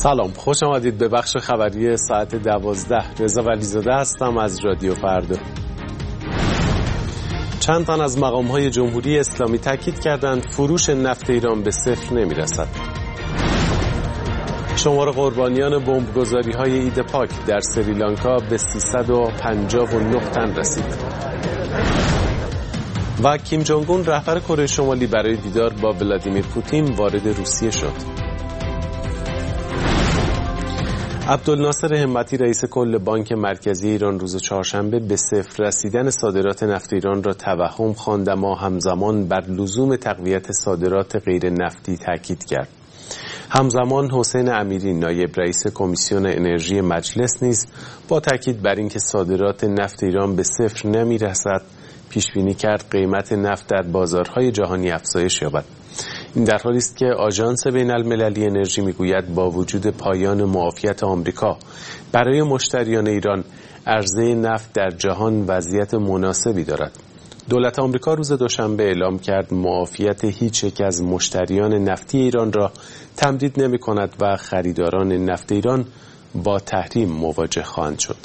سلام، خوش آمدید به بخش خبری ساعت 12. رضا ولیزاده هستم از رادیو فردا. چند تن از مقام‌های جمهوری اسلامی تاکید کردند فروش نفت ایران به صفر نمی‌رسد. شمار قربانیان بمبگذاری‌های عید پاک در سریلانکا به 359 تن رسید. و کیم جونگ اون رهبر کره شمالی برای دیدار با ولادیمیر پوتین وارد روسیه شد. عبدالناصر همتی رئیس کل بانک مرکزی ایران روز چهارشنبه به صفر رسیدن صادرات نفت ایران را توهم خواند، اما همزمان بر لزوم تقویت صادرات غیر نفتی تاکید کرد. همزمان حسین امیری نایب رئیس کمیسیون انرژی مجلس نیز با تاکید بر اینکه صادرات نفت ایران به صفر نمی‌رسد پیش بینی کرد قیمت نفت در بازارهای جهانی افزایش یابد. این در حالی است که آژانس بین‌المللی انرژی میگوید با وجود پایان معافیت آمریکا برای مشتریان ایران، عرضه نفت در جهان وضعیت مناسبی دارد. دولت آمریکا روز دوشنبه اعلام کرد معافیت هیچ یک از مشتریان نفتی ایران را تمدید نمی‌کند و خریداران نفت ایران با تحریم مواجه خواهند شد.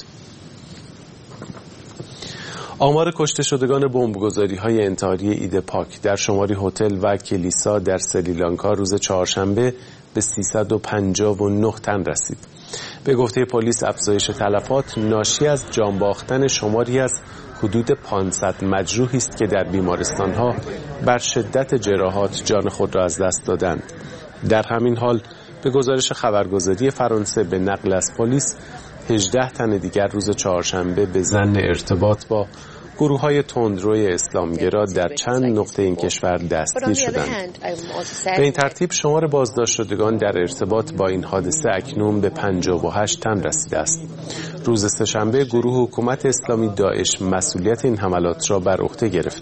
آمار کشته شدگان بمبگذاری‌های انتحاری عید پاک در شماری هتل و کلیسا در سریلانکا روز چهارشنبه به 359 تن رسید. به گفته پلیس افزایش تلفات ناشی از جان باختن شماری از حدود 500 مجروحی است که در بیمارستان‌ها بر شدت جراحات جان خود را از دست دادند. در همین حال به گزارش خبرگزاری فرانسه به نقل از پلیس 18 تن دیگر روز چهارشنبه به ظن ارتباط با گروه‌های تندروی اسلامگرا در چند نقطه این کشور دستگیر شدند. به این ترتیب شمار بازداشت شدگان در ارتباط با این حادثه اکنون به 58 تن رسیده است. روز سه‌شنبه گروه حکومت اسلامی داعش مسئولیت این حملات را بر عهده گرفت.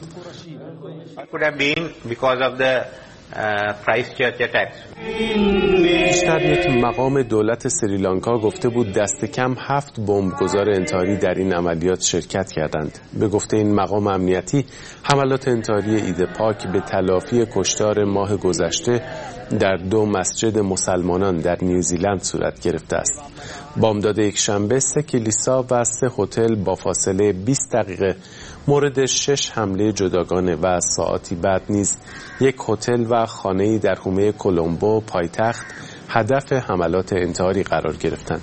بیشتر یک مقام دولت سریلانکا گفته بود دست کم 7 بمبگذار انتحاری در این عملیات شرکت کردند. به گفته این مقام امنیتی، حملات انتحاری عید پاک به تلافی کشتار ماه گذشته در 2 مسجد مسلمانان در نیوزیلند صورت گرفته است. بامداد یکشنبه 3 کلیسا و 3 هتل با فاصله 20 دقیقه مورد 6 حمله جداگانه و ساعتی بعد نیز یک هتل و خانه‌ای در حومه کلمبو پایتخت هدف حملات انتحاری قرار گرفتند.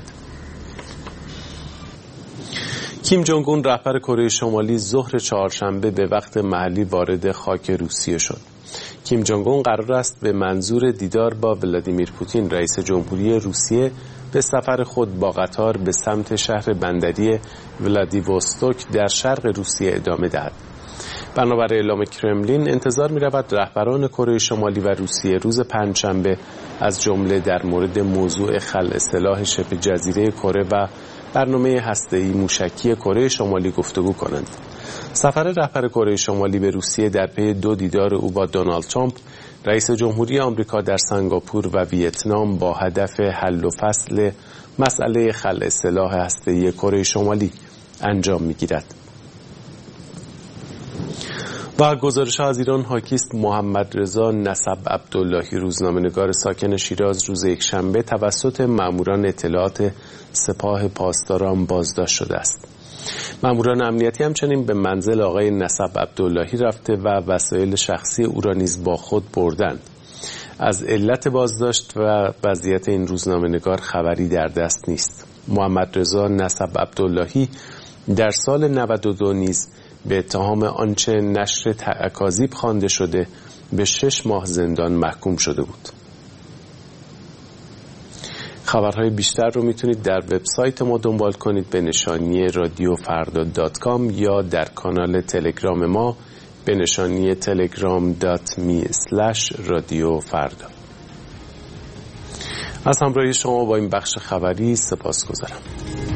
کیم جونگ اون رهبر کره شمالی ظهر چهارشنبه به وقت محلی وارد خاک روسیه شد. کیم جونگ اون قرار است به منظور دیدار با ولادیمیر پوتین رئیس جمهوری روسیه به سفر خود با قطار به سمت شهر بندری ولادیوستوک در شرق روسیه ادامه دهد. بنابر اعلام کرملین انتظار می‌رود رهبران کره شمالی و روسیه روز پنجشنبه از جمله در مورد موضوع خلع سلاح شبه جزیره کره و برنامه هسته‌ای موشکی کره شمالی گفتگو کنند. سفر رهبر کره شمالی به روسیه در پی 2 دیدار او با دونالد ترامپ رئیس جمهوری آمریکا در سنگاپور و ویتنام با هدف حل و فصل مسئله خلع سلاح هسته‌ای کره شمالی انجام می‌گیرد. و گزارش از ایران حاکی است محمد رضا نسب عبداللهی روزنامه‌نگار ساکن شیراز روز یکشنبه توسط ماموران اطلاعات سپاه پاسداران بازداشت شده است. ماموران امنیتی همچنین به منزل آقای نسب عبداللهی رفته و وسایل شخصی او را نیز با خود بردند. از علت بازداشت و وضعیت این روزنامه‌نگار خبری در دست نیست. محمد رضا نسب عبداللهی در سال 92 نیز به اتهام آنچه نشر اکاذیب خوانده شده به 6 ماه زندان محکوم شده بود. خبرهای بیشتر رو میتونید در وبسایت ما دنبال کنید به نشانی radiofarda.com یا در کانال تلگرام ما به نشانی telegram.me/radiofarda. از همراهی شما با این بخش خبری سپاسگزارم.